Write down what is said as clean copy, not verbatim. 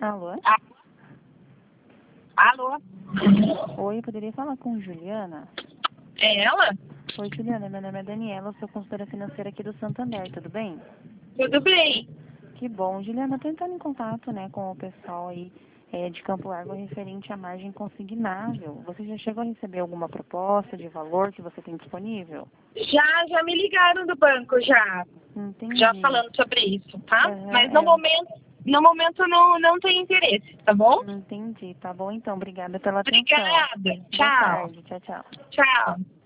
Alô? Ah, alô? Oi, poderia falar com Juliana? É ela? Oi, Juliana, meu nome é Daniela, sou consultora financeira aqui do Santander, tudo bem? Tudo bem? Que bom. Juliana, tô entrando em contato, né, com o pessoal aí de Campo Largo referente à margem consignável. Você já chegou a receber alguma proposta de valor que você tem disponível? Já me ligaram do banco, já. Entendi. Já falando sobre isso, tá? Aham, Mas no momento não tem interesse, tá bom? Entendi. Tá bom, então. Obrigada pela atenção. Obrigada. Boa Tchau. tarde. Tchau, tchau. Tchau.